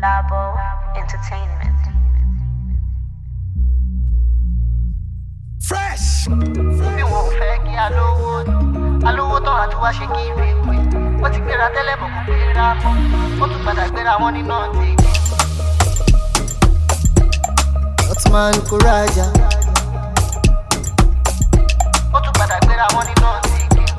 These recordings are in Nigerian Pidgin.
Labo Entertainment. Fresh! Bí wọn ò fẹ́ kí alówó tán àti wá ṣe kí ìwé pé wọ́n ti gbéra tẹ́lẹ̀ bọ̀ kò gbéra mọ́ wọ́n tún padà gbéra wọn nínú ọ̀tí. Otman Kuraja. Wọ́n tún padà gbéra wọn nínú ọ̀tí.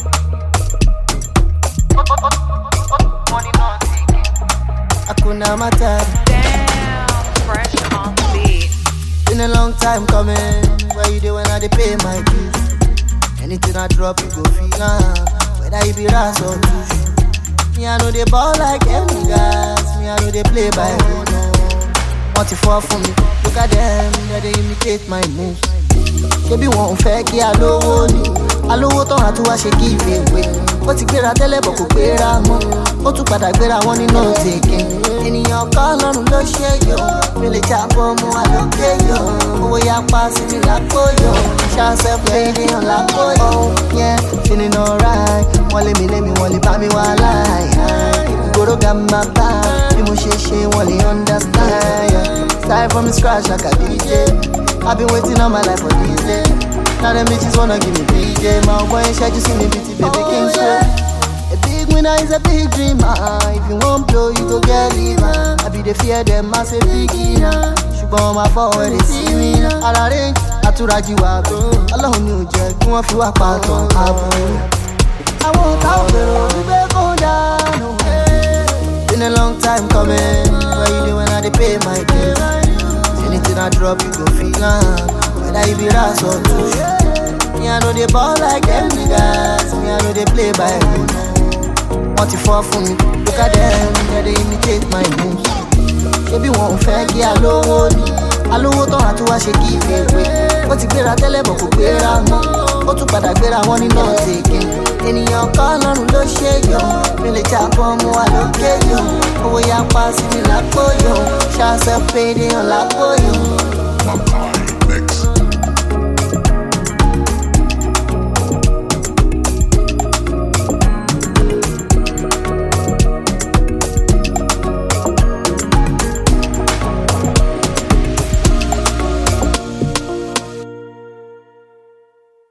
Wọ́n nínú ọ̀tí. Hakuna Matata. Damn, fresh on the beat. Been a long time coming. Where you dey when I dey pay my dues? Anything I drop, you go feel whether you be ras or touche. Me, I know they ball like them niggas. Me, I know they play by road. Want to fall for me? Look at them, they imitate my moves. Baby, won't fake kí alówó ni. Alówó tán àti wá ṣe kí ìwé. Ó ti gbéra tẹ́lẹ̀ bọ̀ kò gbéra mọ́. Ó tún padà gbéra wọn nínú òtẹ̀kẹ́. Ènìyàn kan lọ́rùn ló ṣe yọ. Mi lè jábọ̀ mú wa lókè yọ. Owó yá pa sí mi lápò yọ. Ṣáṣẹ́ pé ènìyàn lápò yọ. Yeah, feeling alright. Wọ́n lé mi, wọ́n lè bá mi wá láì. Ìgboro ga máa bá. Bí mo ṣe wọ́n lè understand. Yeah. Start from scratch like a DJ. I've been waiting all my life for this day. Now them bitches wanna give me DJ. My boy ain't you see me beauty, baby king straight. A big winner is a big dreamer. If you won't blow, you go get liver. I be the fear them, I say beginner. Ṣùgbọ́n my phone when they see me. I'll arrange, àtúrájì wà tó. Ọlọ́run ni ò jẹ́ kí wọ́n fi wá pàtàn àbúrò. Àwọn ọ̀tá òbèrò wípé kó dànù. Been a long time coming. Where you do when I dey pay my bills? Anything I drop, you go feel whether you be ras or touche. Me, I know they ball like them niggas. Me, I know they play by road. Want to fall for me? Look at them, they imitate my moves. Baby, won't fake kí alówó ni. Alówó tán àti wá ṣe kí ìwé. Ó ti gbéra tẹ́lẹ̀ bọ̀ kò gbéra mọ́. Ó tún padà gbéra wọn nínú ọ̀tẹ̀kẹ́. Ènìyàn kan lọ́rùn ló ṣe yọ. Mi lè jábọ̀ mú wa lókè yọ. Owó yá pa sí mi lápò yọ. Ṣáṣẹ́ pé ènìyàn lápò yọ.